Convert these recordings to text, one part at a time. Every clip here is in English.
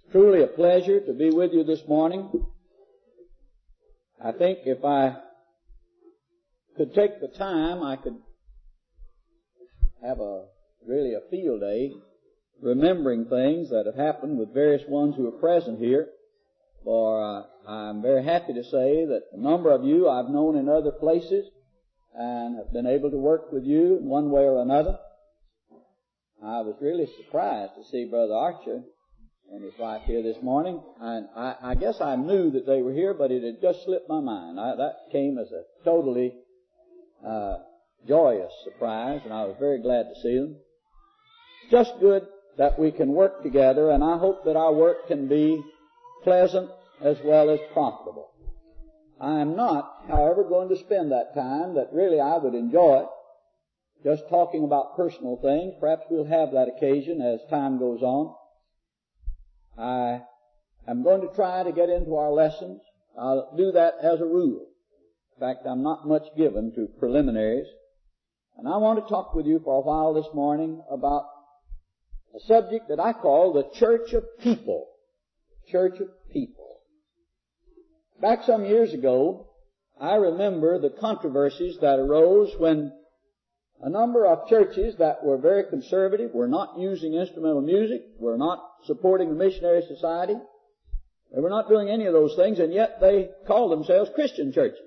Truly a pleasure to be with you this morning. I think if I could take the time, I could have really a field day remembering things that have happened with various ones who are present here. For I'm very happy to say that a number of you I've known in other places and have been able to work with you in one way or another. I was really surprised to see Brother Archer and his wife here this morning. And I guess I knew that they were here, but it had just slipped my mind. That came as a totally joyous surprise, and I was very glad to see them. It's just good that we can work together, and I hope that our work can be pleasant as well as profitable. I am not, however, going to spend that time that really I would enjoy just talking about personal things. Perhaps we'll have that occasion as time goes on. I am going to try to get into our lessons. I'll do that as a rule. In fact, I'm not much given to preliminaries. And I want to talk with you for a while this morning about a subject that I call the Church of People. Church of People. Back some years ago, I remember the controversies that arose when a number of churches that were very conservative, were not using instrumental music, were not supporting the missionary society. They were not doing any of those things, and yet they called themselves Christian churches.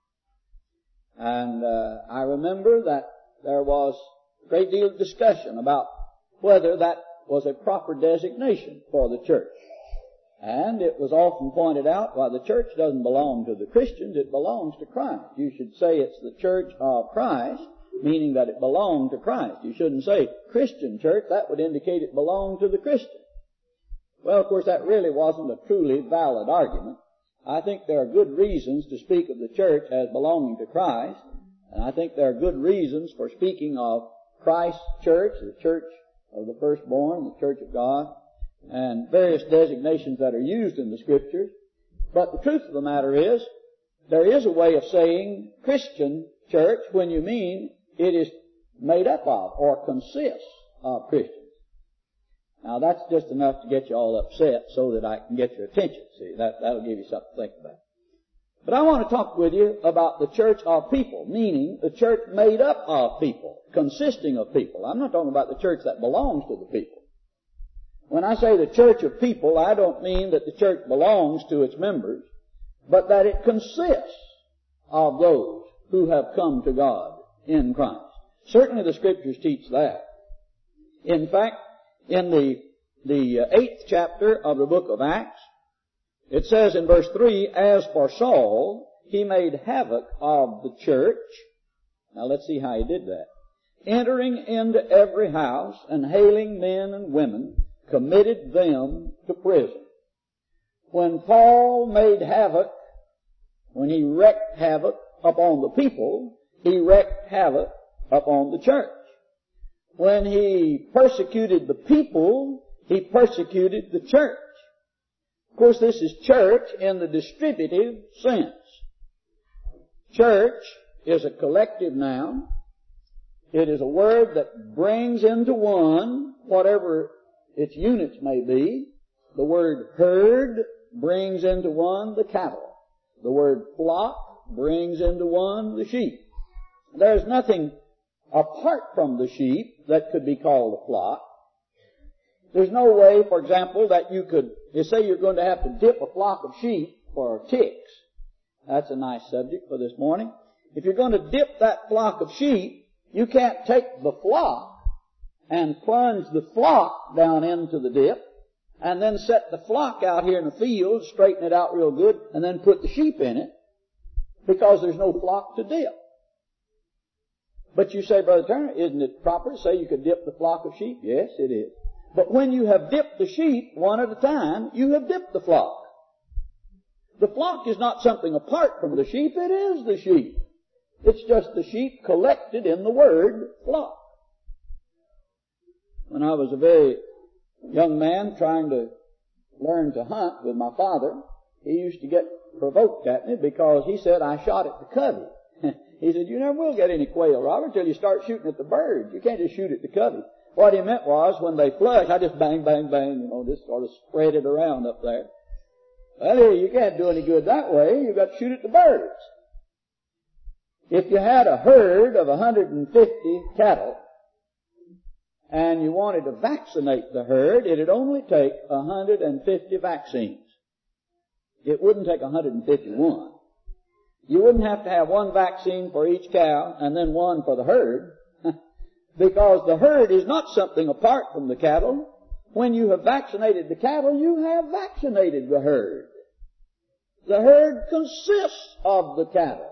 And I remember that there was a great deal of discussion about whether that was a proper designation for the church. And it was often pointed out, well, the church doesn't belong to the Christians, it belongs to Christ. You should say it's the church of Christ, meaning that it belonged to Christ. You shouldn't say Christian church, that would indicate it belonged to the Christian. Well, of course, that really wasn't a truly valid argument. I think there are good reasons to speak of the church as belonging to Christ, and I think there are good reasons for speaking of Christ's church, the church of the firstborn, the church of God, and various designations that are used in the Scriptures. But the truth of the matter is, there is a way of saying Christian church when you mean it is made up of or consists of Christians. Now that's just enough to get you all upset so that I can get your attention. See, that'll give you something to think about. But I want to talk with you about the church of people, meaning the church made up of people, consisting of people. I'm not talking about the church that belongs to the people. When I say the church of people, I don't mean that the church belongs to its members, but that it consists of those who have come to God in Christ. Certainly the Scriptures teach that. In fact, in the 8th chapter of the book of Acts, it says in verse 3, as for Saul, he made havoc of the church. Now let's see how he did that. Entering into every house and hailing men and women, committed them to prison. When Paul made havoc, when he wreaked havoc upon the people, he wreaked havoc upon the church. When he persecuted the people, he persecuted the church. Of course, this is church in the distributive sense. Church is a collective noun. It is a word that brings into one whatever its units may be. The word herd brings into one the cattle. The word flock brings into one the sheep. There's nothing apart from the sheep that could be called a flock. There's no way, for example, that you say you're going to have to dip a flock of sheep for ticks. That's a nice subject for this morning. If you're going to dip that flock of sheep, you can't take the flock and plunge the flock down into the dip and then set the flock out here in the field, straighten it out real good, and then put the sheep in it, because there's no flock to dip. But you say, Brother Turner, isn't it proper to say you could dip the flock of sheep? Yes, it is. But when you have dipped the sheep one at a time, you have dipped the flock. The flock is not something apart from the sheep, it is the sheep. It's just the sheep collected in the word flock. When I was a very young man trying to learn to hunt with my father, he used to get provoked at me because he said I shot at the covey. He said, you never will get any quail, Robert, till you start shooting at the birds. You can't just shoot at the covey. What he meant was, when they flush, I just bang, bang, bang, just sort of spread it around up there. Well, you can't do any good that way. You've got to shoot at the birds. If you had a herd of 150 cattle, and you wanted to vaccinate the herd, it'd only take 150 vaccines. It wouldn't take 151. You wouldn't have to have one vaccine for each cow and then one for the herd, because the herd is not something apart from the cattle. When you have vaccinated the cattle, you have vaccinated the herd. The herd consists of the cattle.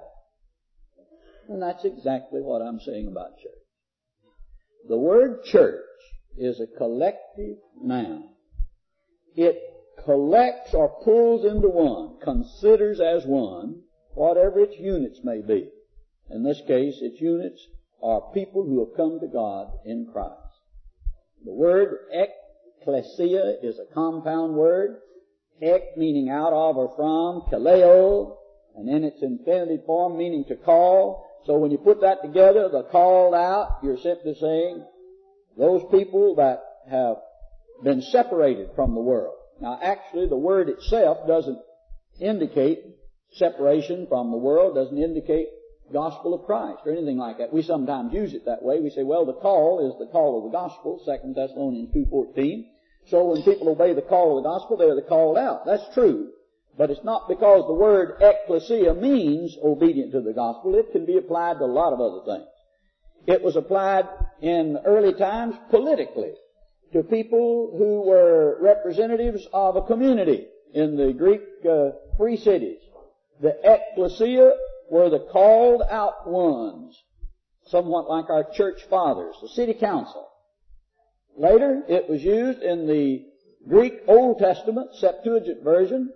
And that's exactly what I'm saying about church. The word church is a collective noun. It collects or pulls into one, considers as one, whatever its units may be. In this case, its units are people who have come to God in Christ. The word ecclesia is a compound word. Ek meaning out of or from, kaleo, and in its infinitive form meaning to call. So when you put that together, the called out, you're simply saying those people that have been separated from the world. Now actually the word itself doesn't indicate separation from the world, doesn't indicate gospel of Christ or anything like that. We sometimes use it that way. We say, well, the call is the call of the gospel, 2 Thessalonians 2:14. So when people obey the call of the gospel, they're the called out. That's true. But it's not because the word ecclesia means obedient to the gospel. It can be applied to a lot of other things. It was applied in early times politically to people who were representatives of a community in the Greek free cities. The ecclesia were the called out ones, somewhat like our church fathers, the city council. Later, it was used in the Greek Old Testament, Septuagint version,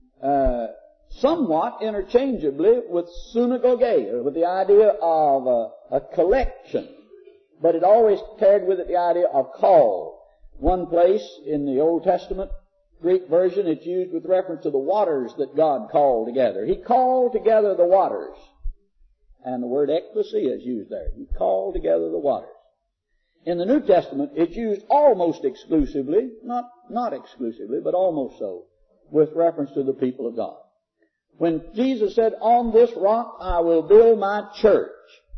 somewhat interchangeably with synagogue, or with the idea of a collection. But it always carried with it the idea of call. One place in the Old Testament Greek version, it's used with reference to the waters that God called together. He called together the waters. And the word ecclesia is used there. He called together the waters. In the New Testament, it's used almost exclusively, not exclusively, but almost so, with reference to the people of God. When Jesus said, on this rock I will build my church,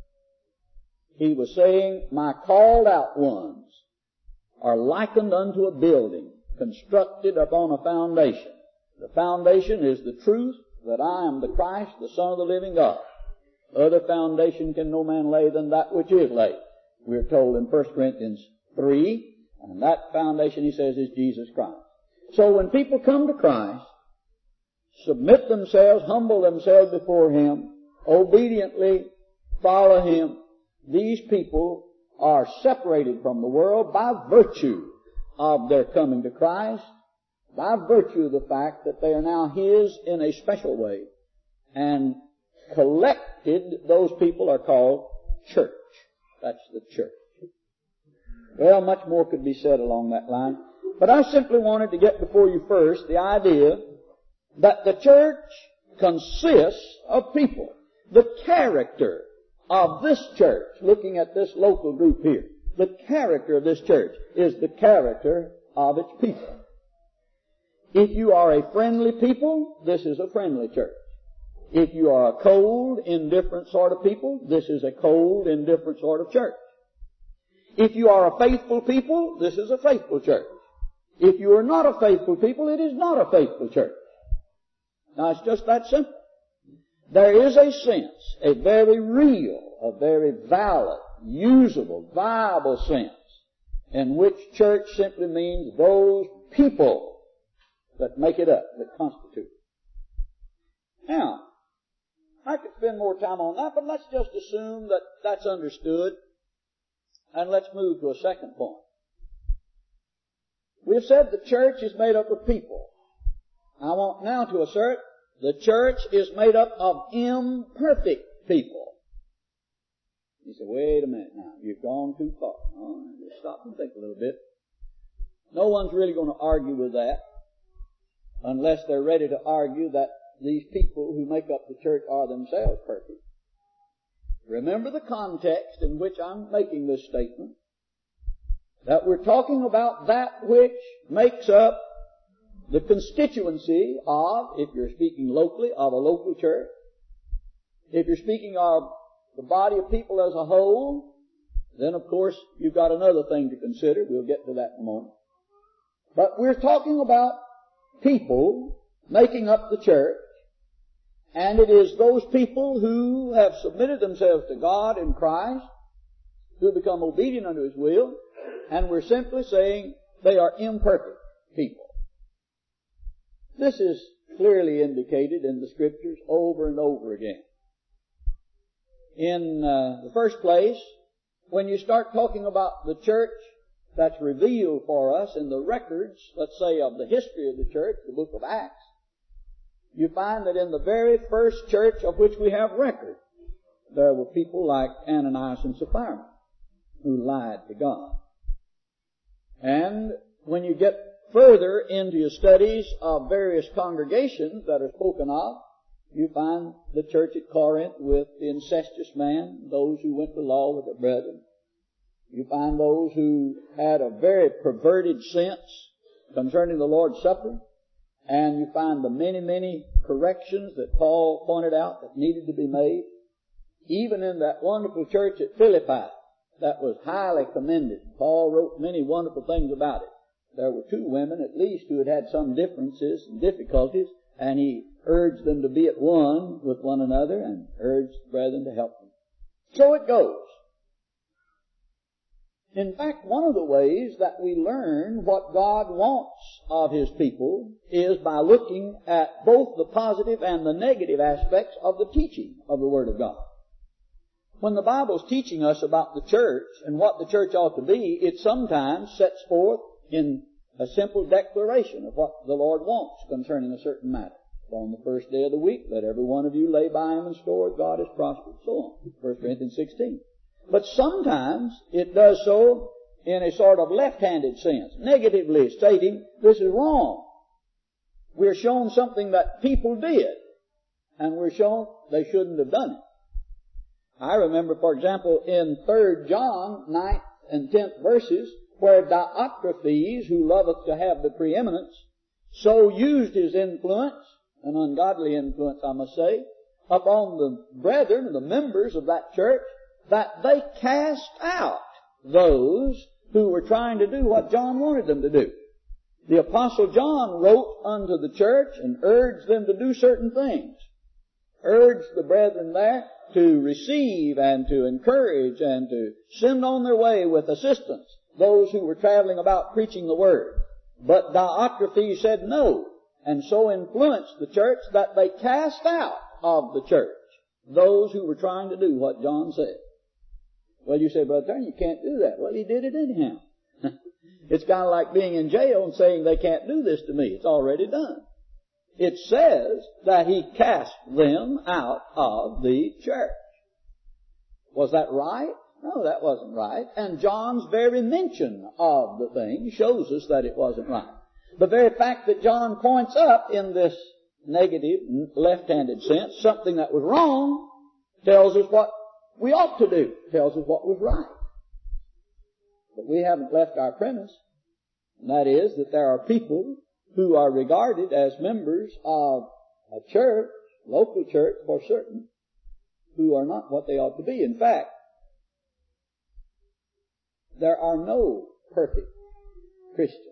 He was saying, my called out ones are likened unto a building constructed upon a foundation. The foundation is the truth that I am the Christ, the Son of the living God. Other foundation can no man lay than that which is laid. We're told in 1 Corinthians 3, and that foundation, he says, is Jesus Christ. So when people come to Christ, submit themselves, humble themselves before Him, obediently follow Him, these people are separated from the world by virtue of their coming to Christ, by virtue of the fact that they are now His in a special way. And collected, those people are called church. That's the church. Well, much more could be said along that line. But I simply wanted to get before you first the idea that the church consists of people. The character of this church, looking at this local group here, the character of this church is the character of its people. If you are a friendly people, this is a friendly church. If you are a cold, indifferent sort of people, this is a cold, indifferent sort of church. If you are a faithful people, this is a faithful church. If you are not a faithful people, it is not a faithful church. Now, it's just that simple. There is a sense, a very real, a very valid, usable, viable sense, in which church simply means those people that make it up, that constitute it. Now, I could spend more time on that, but let's just assume that that's understood, and let's move to a second point. We've said the church is made up of people. I want now to assert the church is made up of imperfect people. You say, wait a minute now, you've gone too far. Oh, just stop and think a little bit. No one's really going to argue with that unless they're ready to argue that these people who make up the church are themselves perfect. Remember the context in which I'm making this statement. that we're talking about that which makes up the constituency of, if you're speaking locally, of a local church. If you're speaking of the body of people as a whole, then of course you've got another thing to consider. We'll get to that in a moment. But we're talking about people making up the church, and it is those people who have submitted themselves to God in Christ, who have become obedient unto His will, and we're simply saying they are imperfect people. This is clearly indicated in the Scriptures over and over again. In the first place, when you start talking about the church that's revealed for us in the records, let's say, of the history of the church, the book of Acts, you find that in the very first church of which we have record, there were people like Ananias and Sapphira who lied to God. And when you get further into your studies of various congregations that are spoken of, you find the church at Corinth with the incestuous man, those who went to law with their brethren. You find those who had a very perverted sense concerning the Lord's Supper. And you find the many, many corrections that Paul pointed out that needed to be made. Even in that wonderful church at Philippi that was highly commended. Paul wrote many wonderful things about it. There were 2 women at least who had some differences and difficulties, and he urged them to be at one with one another and urged the brethren to help them. So it goes. In fact, one of the ways that we learn what God wants of His people is by looking at both the positive and the negative aspects of the teaching of the Word of God. When the Bible's teaching us about the church and what the church ought to be, it sometimes sets forth in a simple declaration of what the Lord wants concerning a certain matter. On the first day of the week, let every one of you lay by him and store as God has prospered, so on. 1 Corinthians 16. But sometimes it does so in a sort of left-handed sense, negatively stating this is wrong. We're shown something that people did, and we're shown they shouldn't have done it. I remember, for example, in 3 John 9th and 10th verses, where Diotrephes, who loveth to have the preeminence, so used his influence, an ungodly influence I must say, upon the brethren and the members of that church, that they cast out those who were trying to do what John wanted them to do. The Apostle John wrote unto the church and urged them to do certain things. Urged the brethren there to receive and to encourage and to send on their way with assistance those who were traveling about preaching the Word. But Diotrephes said no, and so influenced the church that they cast out of the church those who were trying to do what John said. Well, you say, Brother Turner, you can't do that. Well, he did it anyhow. It's kind of like being in jail and saying they can't do this to me. It's already done. It says that he cast them out of the church. Was that right? No, that wasn't right. And John's very mention of the thing shows us that it wasn't right. The very fact that John points up in this negative, left-handed sense, something that was wrong, tells us what we ought to do, tells us what was right. But we haven't left our premise, and that is that there are people who are regarded as members of a church, local church for certain, who are not what they ought to be. In fact, there are no perfect Christians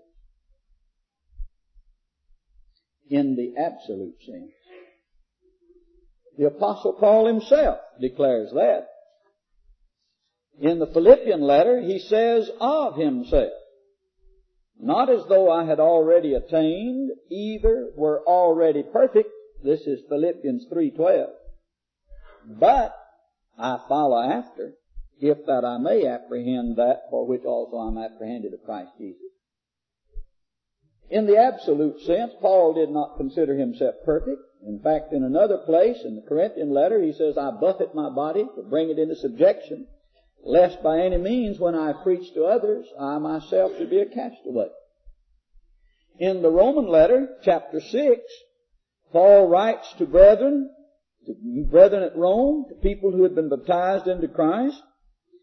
in the absolute sense. The Apostle Paul himself declares that. In the Philippian letter, he says of himself, not as though I had already attained, either were already perfect. This is Philippians 3:12. But I follow after, if that I may apprehend that for which also I am apprehended of Christ Jesus. In the absolute sense, Paul did not consider himself perfect. In fact, in another place, in the Corinthian letter, he says, I buffet my body to bring it into subjection, lest by any means when I preach to others, I myself should be a castaway. In the Roman letter, chapter 6, Paul writes to brethren at Rome, to people who had been baptized into Christ,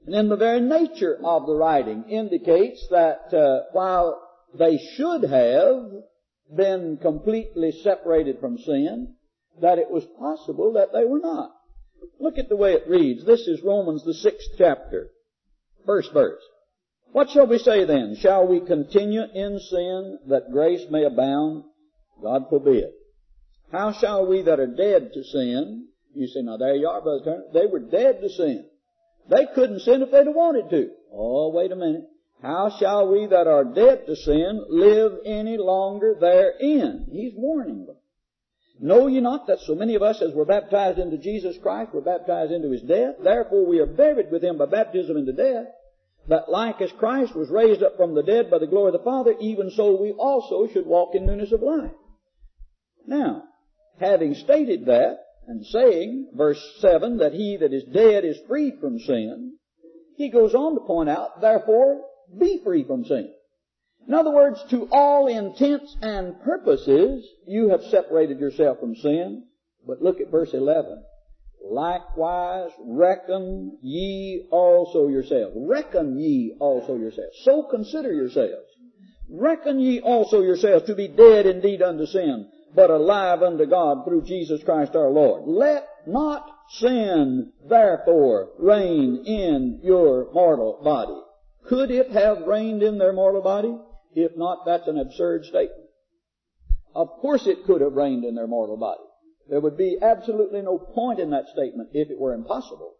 And then the very nature of the writing indicates that while they should have been completely separated from sin, that it was possible that they were not. Look at the way it reads. This is Romans the 6th chapter, first verse. What shall we say then? Shall we continue in sin that grace may abound? God forbid. How shall we that are dead to sin? You say, now there you are, Brother Turner. They were dead to sin. They couldn't sin if they'd have wanted to. Oh, wait a minute. How shall we that are dead to sin live any longer therein? He's warning them. Know ye not that so many of us as were baptized into Jesus Christ were baptized into His death? Therefore we are buried with Him by baptism into death, that like as Christ was raised up from the dead by the glory of the Father, even so we also should walk in newness of life. Now, having stated that, and saying, verse 7, that he that is dead is freed from sin, he goes on to point out, therefore, be free from sin. In other words, to all intents and purposes, you have separated yourself from sin. But look at verse 11. Likewise, reckon ye also yourselves. Reckon ye also yourselves. So consider yourselves. Reckon ye also yourselves to be dead indeed unto sin, but alive unto God through Jesus Christ our Lord. Let not sin, therefore, reign in your mortal body. Could it have reigned in their mortal body? If not, that's an absurd statement. Of course it could have reigned in their mortal body. There would be absolutely no point in that statement if it were impossible.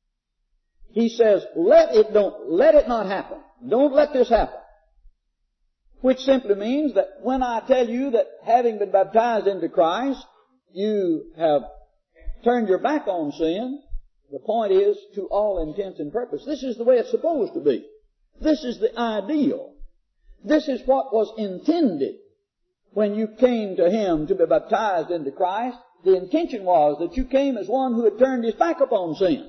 He says, let it not happen. Don't let this happen. Which simply means that when I tell you that having been baptized into Christ, you have turned your back on sin, the point is, to all intents and purposes, this is the way it's supposed to be. This is the ideal. This is what was intended when you came to Him to be baptized into Christ. The intention was that you came as one who had turned his back upon sin.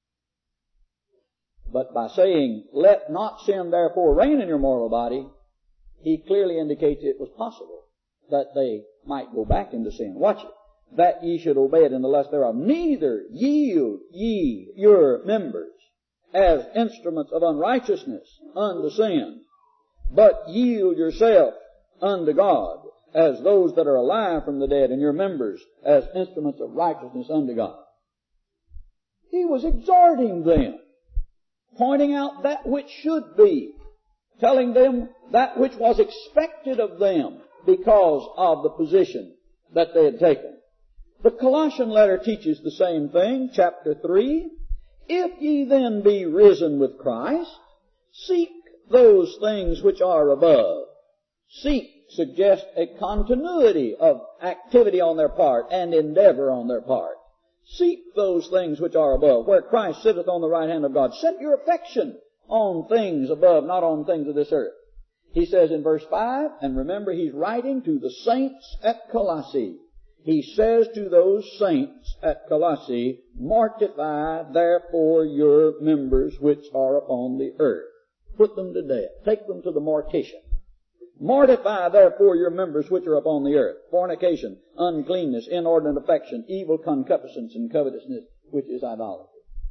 But by saying, let not sin therefore reign in your mortal body, He clearly indicates it was possible that they might go back into sin. Watch it. That ye should obey it in the lust thereof. Neither yield ye your members as instruments of unrighteousness unto sin, but yield yourself unto God as those that are alive from the dead, and your members as instruments of righteousness unto God. He was exhorting them, pointing out that which should be, telling them that which was expected of them because of the position that they had taken. The Colossian letter teaches the same thing, chapter 3. If ye then be risen with Christ, seek those things which are above. Seek suggests a continuity of activity on their part and endeavor on their part. Seek those things which are above, where Christ sitteth on the right hand of God. Set your affection on things above, not on things of this earth. He says in verse 5, and remember He's writing to the saints at Colossae. He says to those saints at Colossae, mortify therefore your members which are upon the earth. Put them to death. Take them to the mortician. Mortify therefore your members which are upon the earth. Fornication, uncleanness, inordinate affection, evil concupiscence, and covetousness, which is idolatry.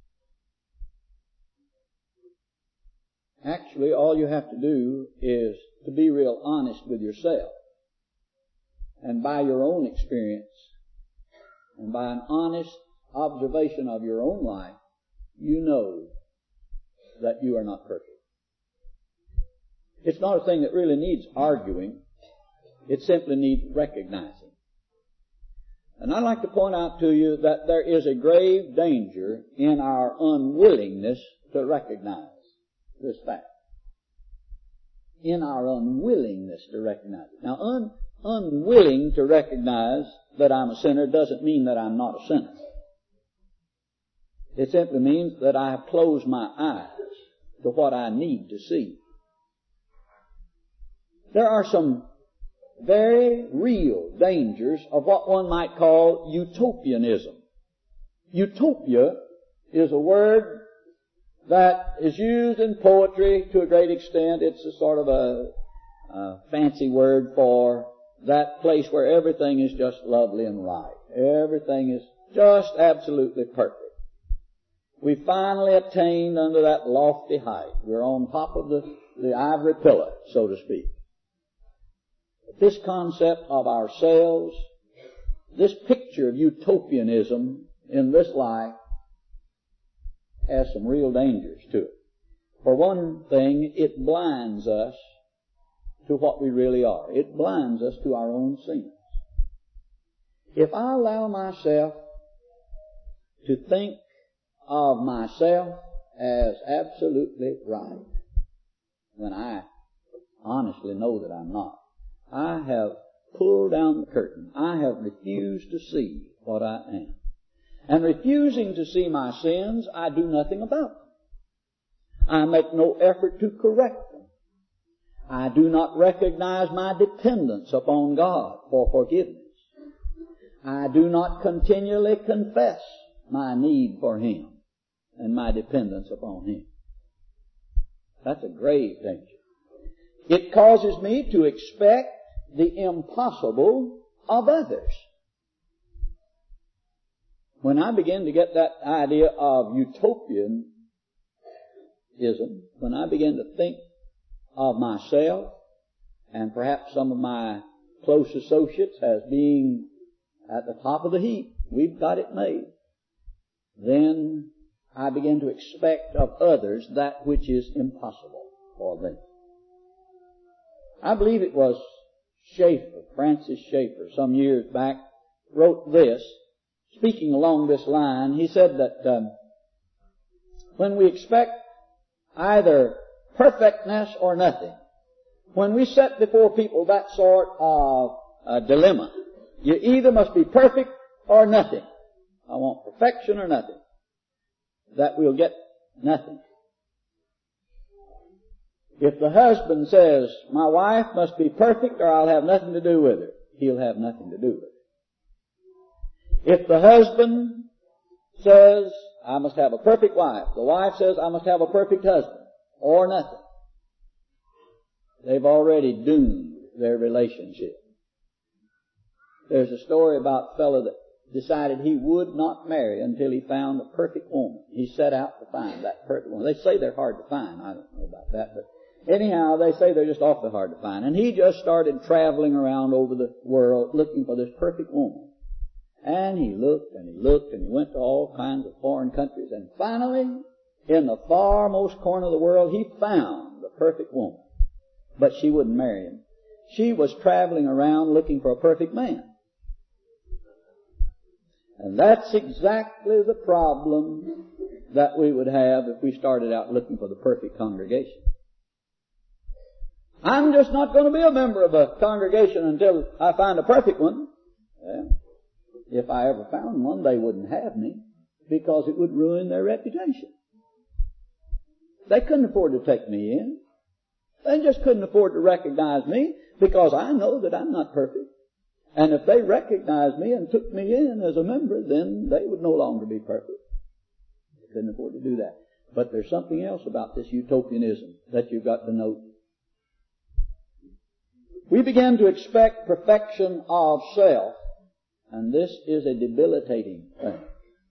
Actually, all you have to do is to be real honest with yourself. And by your own experience, and by an honest observation of your own life, you know that you are not perfect. It's not a thing that really needs arguing. It simply needs recognizing. And I'd like to point out to you that there is a grave danger in our unwillingness to recognize this fact. In our unwillingness to recognize it. Now, unwilling to recognize that I'm a sinner doesn't mean that I'm not a sinner. It simply means that I have closed my eyes to what I need to see. There are some very real dangers of what one might call utopianism. Utopia is a word that is used in poetry to a great extent. It's a sort of a fancy word for that place where everything is just lovely and right. Everything is just absolutely perfect. we finally attained unto that lofty height. We're on top of the ivory pillar, so to speak. But this concept of ourselves, this picture of utopianism in this life, has some real dangers to it. For one thing, it blinds us to what we really are. It blinds us to our own sins. If I allow myself to think of myself as absolutely right, then I honestly know that I'm not. I have pulled down the curtain. I have refused to see what I am. And refusing to see my sins, I do nothing about them. I make no effort to correct them. I do not recognize my dependence upon God for forgiveness. I do not continually confess my need for Him and my dependence upon Him. That's a grave danger. It causes me to expect the impossible of others. When I begin to get that idea of utopianism, when I begin to think of myself and perhaps some of my close associates as being at the top of the heap, we've got it made, then I begin to expect of others that which is impossible for them. I believe it was Schaeffer, Francis Schaeffer, some years back, wrote this, speaking along this line. He said that when we expect either perfectness or nothing, when we set before people that sort of dilemma, you either must be perfect or nothing. I want perfection or nothing. That we'll get nothing. If the husband says, my wife must be perfect or I'll have nothing to do with her, he'll have nothing to do with her. If the husband says, I must have a perfect wife, the wife says, I must have a perfect husband, or nothing, they've already doomed their relationship. There's a story about a fellow that decided he would not marry until he found a perfect woman. He set out to find that perfect woman. They say they're hard to find. I don't know about that, but anyhow, they say they're just awfully hard to find. And he just started traveling around over the world looking for this perfect woman. And he looked and he looked and he went to all kinds of foreign countries. And finally, in the farmost corner of the world, he found the perfect woman. But she wouldn't marry him. She was traveling around looking for a perfect man. And that's exactly the problem that we would have if we started out looking for the perfect congregation. I'm just not going to be a member of a congregation until I find a perfect one. Well, if I ever found one, they wouldn't have me because it would ruin their reputation. They couldn't afford to take me in. They just couldn't afford to recognize me because I know that I'm not perfect. And if they recognized me and took me in as a member, then they would no longer be perfect. They couldn't afford to do that. But there's something else about this utopianism that you've got to note. We begin to expect perfection of self, and this is a debilitating thing.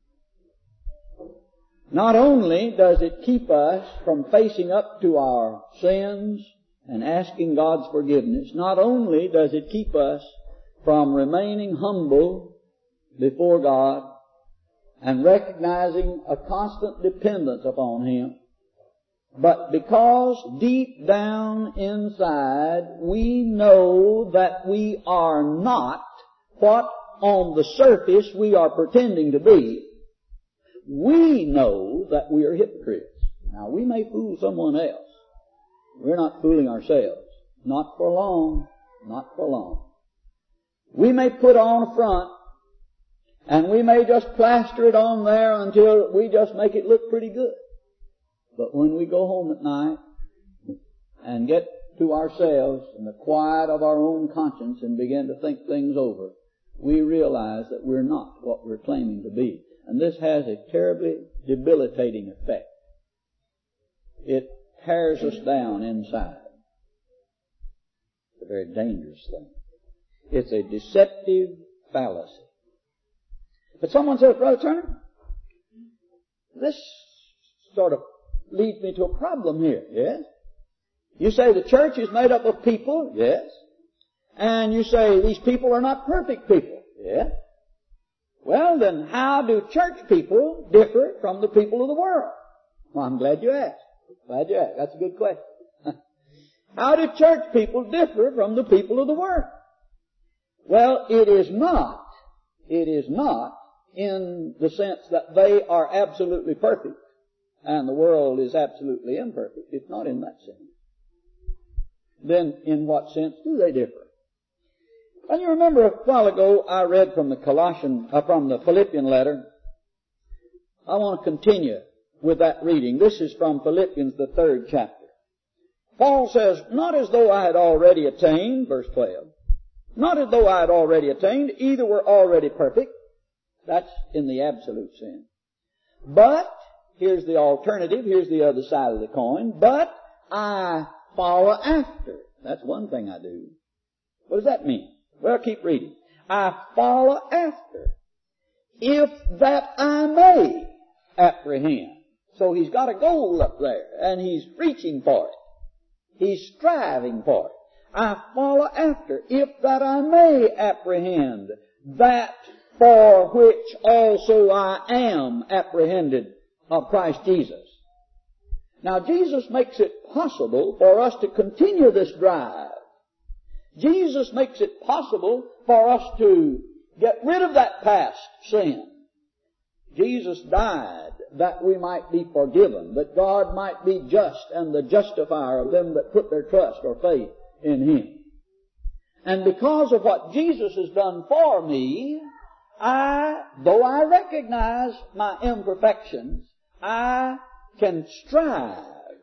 Not only does it keep us from facing up to our sins and asking God's forgiveness, not only does it keep us from remaining humble before God and recognizing a constant dependence upon Him, but because deep down inside we know that we are not what on the surface we are pretending to be, we know that we are hypocrites. Now, we may fool someone else. We're not fooling ourselves. Not for long. Not for long. We may put on a front, and we may just plaster it on there until we just make it look pretty good. But when we go home at night and get to ourselves in the quiet of our own conscience and begin to think things over, we realize that we're not what we're claiming to be. And this has a terribly debilitating effect. It tears us down inside. It's a very dangerous thing. It's a deceptive fallacy. But someone says, Brother Turner, this sort of leads me to a problem here, yes? You say the church is made up of people, yes? And you say these people are not perfect people, yes? Well, then how do church people differ from the people of the world? Well, I'm glad you asked. Glad you asked. That's a good question. How do church people differ from the people of the world? Well, it is not in the sense that they are absolutely perfect and the world is absolutely imperfect. It's not in that sense. Then in what sense do they differ? And you remember a while ago I read from the Philippian letter. I want to continue with that reading. This is from Philippians, the 3rd chapter. Paul says, not as though I had already attained, verse 12, not as though I had already attained, either were already perfect. That's in the absolute sense. But, here's the alternative, here's the other side of the coin, but I follow after. That's one thing I do. What does that mean? Well, keep reading. I follow after, if that I may apprehend. So he's got a goal up there, and he's reaching for it. He's striving for it. I follow after, if that I may apprehend that for which also I am apprehended of Christ Jesus. Now, Jesus makes it possible for us to continue this drive. Jesus makes it possible for us to get rid of that past sin. Jesus died that we might be forgiven, that God might be just and the justifier of them that put their trust or faith in Him. And because of what Jesus has done for me, though I recognize my imperfections, I can strive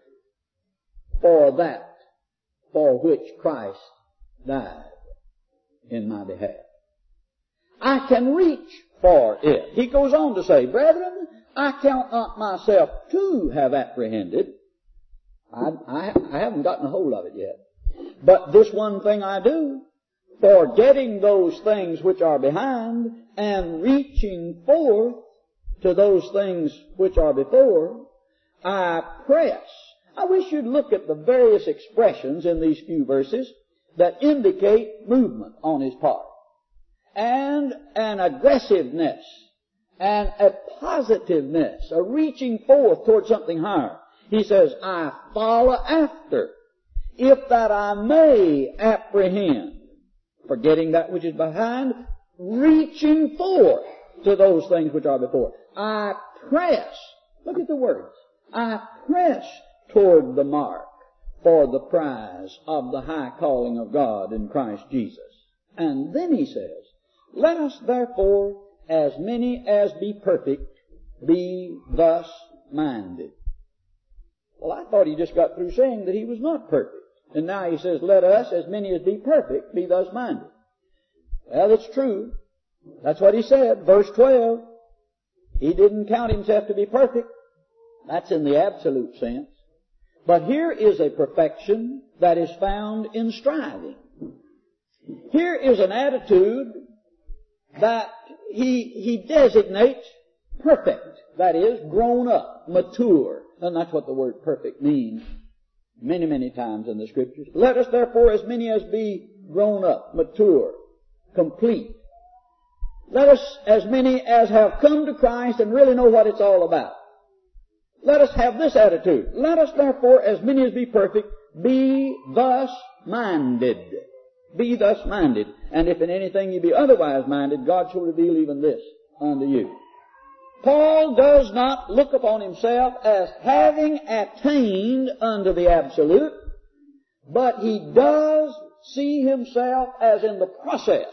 for that for which Christ died in my behalf. I can reach for it. He goes on to say, brethren, I count not myself to have apprehended. I haven't gotten a hold of it yet. But this one thing I do, forgetting those things which are behind and reaching forth to those things which are before, I press. I wish you'd look at the various expressions in these few verses that indicate movement on his part, and an aggressiveness, and a positiveness, a reaching forth toward something higher. He says, I follow after, if that I may apprehend, forgetting that which is behind, reaching forth to those things which are before. I press, look at the words, I press toward the mark for the prize of the high calling of God in Christ Jesus. And then he says, let us therefore, as many as be perfect, be thus minded. Well, I thought he just got through saying that he was not perfect. And now he says, let us, as many as be perfect, be thus minded. Well, it's true. That's what he said. Verse 12. He didn't count himself to be perfect. That's in the absolute sense. But here is a perfection that is found in striving. Here is an attitude that he designates perfect. That is, grown up, mature. And that's what the word perfect means many, many times in the Scriptures. Let us therefore, as many as be grown up, mature, complete. Let us, as many as have come to Christ and really know what it's all about. Let us have this attitude. Let us therefore, as many as be perfect, be thus minded. Be thus minded. And if in anything you be otherwise minded, God shall reveal even this unto you. Paul does not look upon himself as having attained unto the absolute, but he does see himself as in the process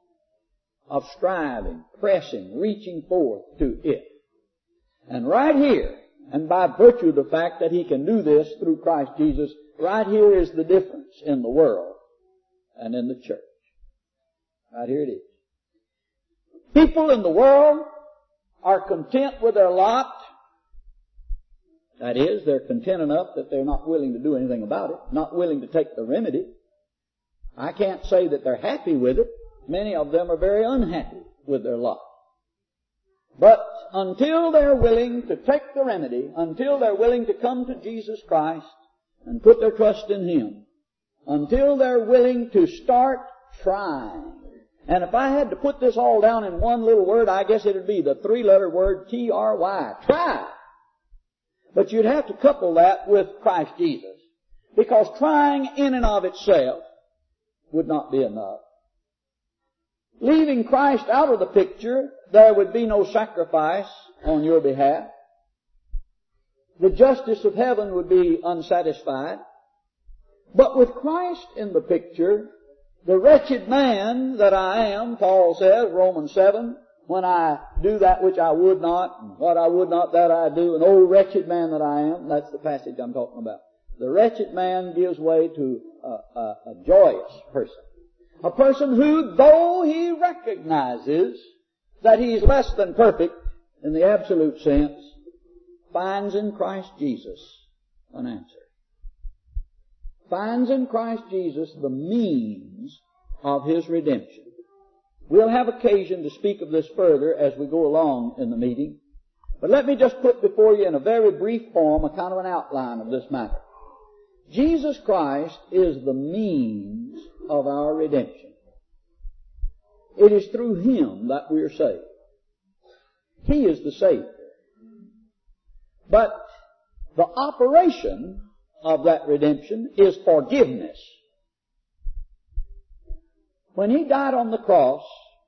of striving, pressing, reaching forth to it. And right here, and by virtue of the fact that he can do this through Christ Jesus, right here is the difference in the world and in the church. Right here it is. People in the world are content with their lot. That is, they're content enough that they're not willing to do anything about it, not willing to take the remedy. I can't say that they're happy with it. Many of them are very unhappy with their lot. But until they're willing to take the remedy, until they're willing to come to Jesus Christ and put their trust in Him, until they're willing to start trying. And if I had to put this all down in one little word, I guess it would be the three-letter word T-R-Y. Try. But you'd have to couple that with Christ Jesus. Because trying in and of itself would not be enough. Leaving Christ out of the picture, there would be no sacrifice on your behalf. The justice of heaven would be unsatisfied. But with Christ in the picture, the wretched man that I am, Paul says, Romans 7, when I do that which I would not, and what I would not that I do, and oh wretched man that I am, that's the passage I'm talking about. The wretched man gives way to a joyous person. A person who, though he recognizes that he's less than perfect in the absolute sense, finds in Christ Jesus an answer. Finds in Christ Jesus the means of his redemption. We'll have occasion to speak of this further as we go along in the meeting. But let me just put before you in a very brief form a kind of an outline of this matter. Jesus Christ is the means of our redemption. It is through Him that we are saved. He is the Savior. But the operation of that redemption is forgiveness. When He died on the cross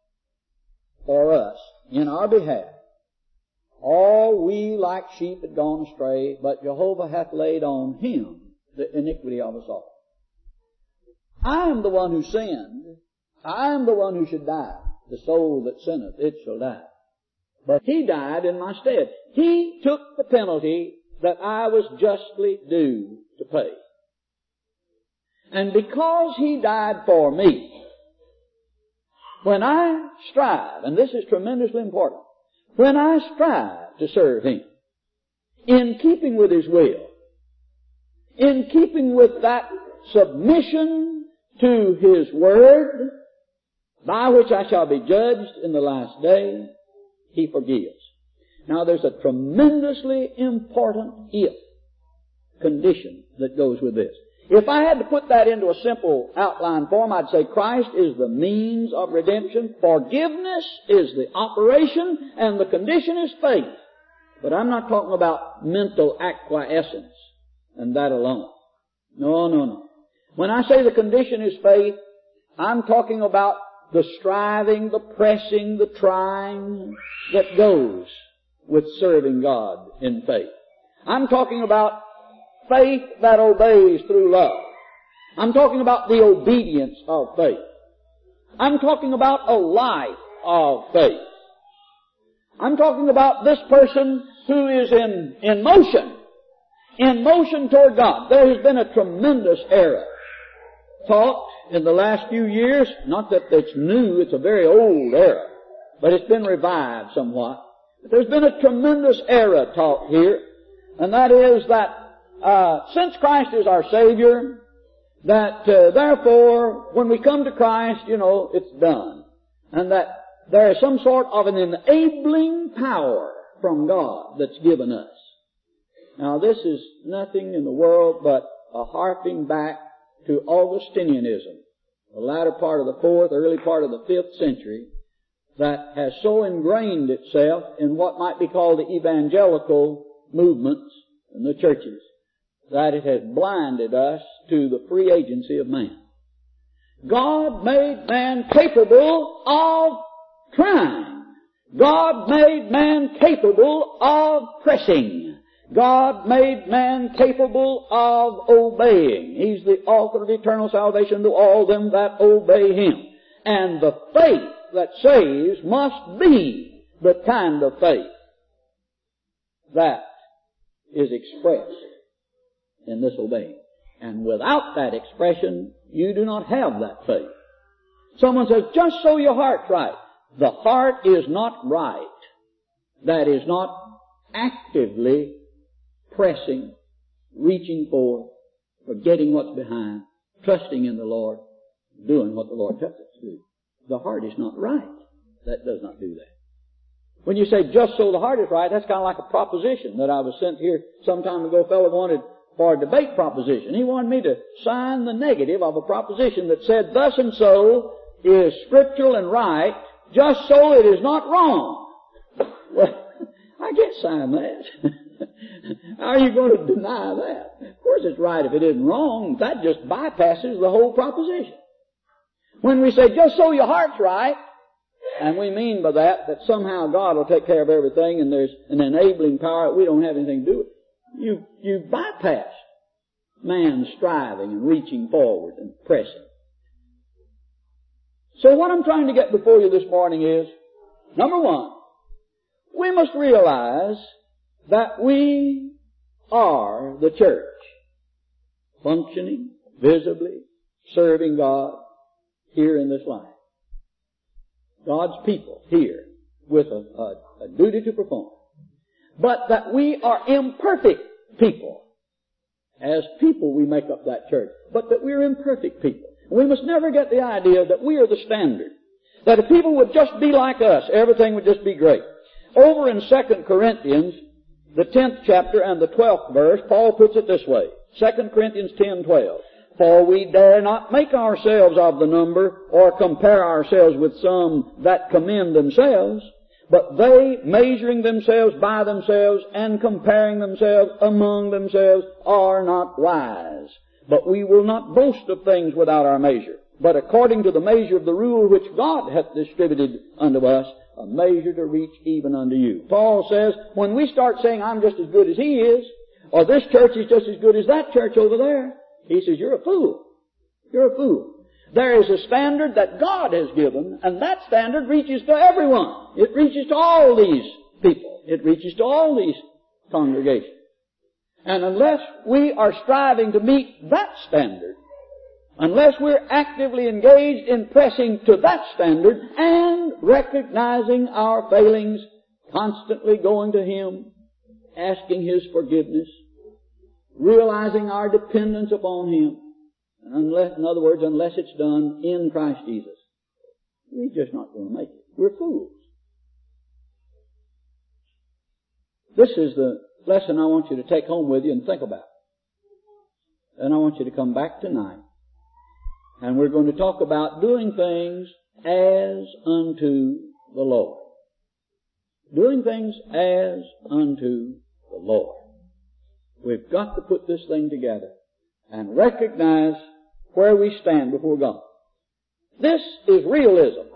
for us, in our behalf, all we like sheep had gone astray, but Jehovah hath laid on Him the iniquity of us all. I am the one who sinned. I am the one who should die. The soul that sinneth, it shall die. But He died in my stead. He took the penalty that I was justly due to pay. And because He died for me, when I strive, and this is tremendously important, when I strive to serve Him, in keeping with His will, in keeping with that submission to His Word, by which I shall be judged in the last day, He forgives. Now there's a tremendously important if condition that goes with this. If I had to put that into a simple outline form, I'd say Christ is the means of redemption, forgiveness is the operation, and the condition is faith. But I'm not talking about mental acquiescence and that alone. No. When I say the condition is faith, I'm talking about the striving, the pressing, the trying that goes with serving God in faith. I'm talking about faith that obeys through love. I'm talking about the obedience of faith. I'm talking about a life of faith. I'm talking about this person who is in motion toward God. There has been a tremendous error taught in the last few years. Not that it's new, it's a very old error, but it's been revived somewhat. But there's been a tremendous error taught here, and that is that since Christ is our Savior, that therefore when we come to Christ, it's done. And that there is some sort of an enabling power from God that's given us. Now this is nothing in the world but a harping back to Augustinianism, the latter part of the 4th, early part of the 5th century, that has so ingrained itself in what might be called the evangelical movements in the churches, that it has blinded us to the free agency of man. God made man capable of trying. God made man capable of pressing. God made man capable of obeying. He's the author of eternal salvation to all them that obey Him. And the faith that saves must be the kind of faith that is expressed in this obeying. And without that expression, you do not have that faith. Someone says, just so your heart's right. The heart is not right. That is not actively pressing, reaching forth, forgetting what's behind, trusting in the Lord, doing what the Lord tells us to do. The heart is not right. That does not do that. When you say, just so the heart is right, that's kind of like a proposition that I was sent here some time ago. A fellow wanted for a debate proposition. He wanted me to sign the negative of a proposition that said, thus and so is scriptural and right, just so it is not wrong. Well, I can't sign that. How are you going to deny that? Of course it's right if it isn't wrong. That just bypasses the whole proposition. When we say, just so your heart's right, and we mean by that somehow God will take care of everything and there's an enabling power that we don't have anything to do with, you bypass man's striving and reaching forward and pressing. So what I'm trying to get before you this morning is, number one, we must realize that we are the church, functioning, visibly, serving God here in this life. God's people here with a duty to perform. But that we are imperfect people. As people we make up that church, but that we're imperfect people. We must never get the idea that we are the standard. That if people would just be like us, everything would just be great. Over in 2 Corinthians, the 10th chapter and the 12th verse, Paul puts it this way. 2 Corinthians 10:12. For we dare not make ourselves of the number, or compare ourselves with some that commend themselves, but they, measuring themselves by themselves and comparing themselves among themselves, are not wise. But we will not boast of things without our measure, but according to the measure of the rule which God hath distributed unto us, a measure to reach even unto you. Paul says, when we start saying, I'm just as good as he is, or this church is just as good as that church over there, he says, you're a fool. You're a fool. There is a standard that God has given, and that standard reaches to everyone. It reaches to all these people. It reaches to all these congregations. And unless we are striving to meet that standard, unless we're actively engaged in pressing to that standard and recognizing our failings, constantly going to Him, asking His forgiveness, realizing our dependence upon Him, and in other words, unless it's done in Christ Jesus, we're just not going to make it. We're fools. This is the lesson I want you to take home with you and think about. And I want you to come back tonight, and we're going to talk about doing things as unto the Lord. Doing things as unto the Lord. We've got to put this thing together and recognize where we stand before God. This is realism.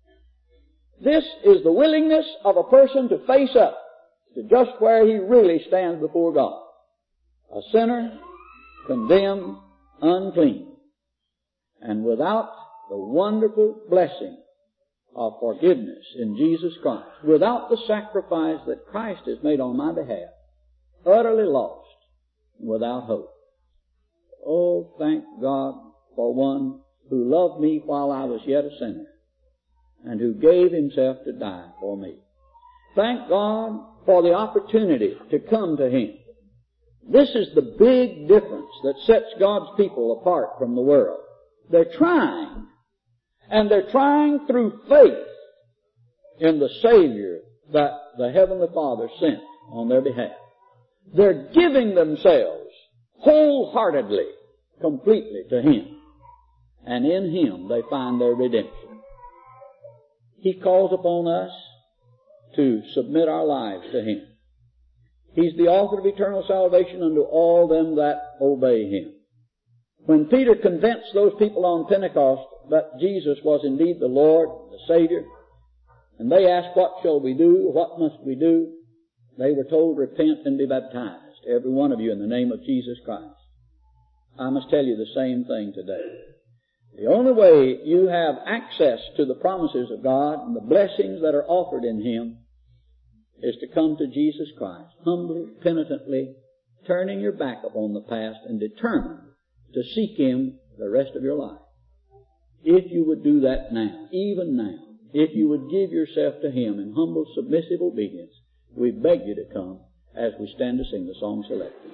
This is the willingness of a person to face up to just where he really stands before God. A sinner, condemned, unclean, and without the wonderful blessing of forgiveness in Jesus Christ, without the sacrifice that Christ has made on my behalf, utterly lost, without hope. Oh, thank God for one who loved me while I was yet a sinner, and who gave Himself to die for me. Thank God for the opportunity to come to Him. This is the big difference that sets God's people apart from the world. They're trying, and they're trying through faith in the Savior that the Heavenly Father sent on their behalf. They're giving themselves wholeheartedly, completely to Him. And in Him they find their redemption. He calls upon us to submit our lives to Him. He's the author of eternal salvation unto all them that obey Him. When Peter convinced those people on Pentecost that Jesus was indeed the Lord, the Savior, and they asked, what shall we do? What must we do? They were told, repent and be baptized, every one of you, in the name of Jesus Christ. I must tell you the same thing today. The only way you have access to the promises of God and the blessings that are offered in Him is to come to Jesus Christ, humbly, penitently, turning your back upon the past and determined to seek Him the rest of your life. If you would do that now, even now, if you would give yourself to Him in humble, submissive obedience, we beg you to come as we stand to sing the song selected.